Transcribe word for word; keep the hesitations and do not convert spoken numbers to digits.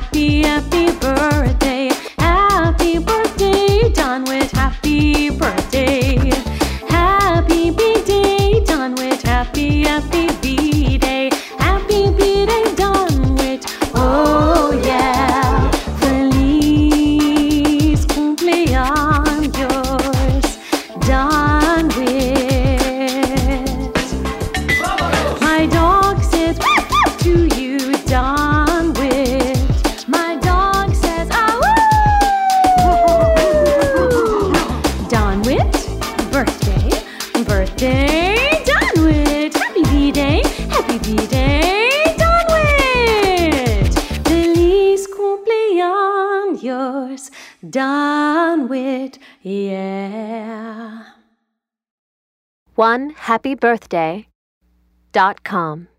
happy, happy birthday. Happy birthday, Donwit, happy birthday. Happy B-Day, Donwit, happy, happy B-Day. Happy B-Day, Donwit, oh yeah. Feliz cumpleaños, Donwit. My dog says to you, Donwit. My dog says, ah woo! Donwit, birthday, birthday, Donwit. Happy B-Day, happy B-Day, Donwit. Feliz cumpleaños, Donwit, yeah. one happy birthday dot com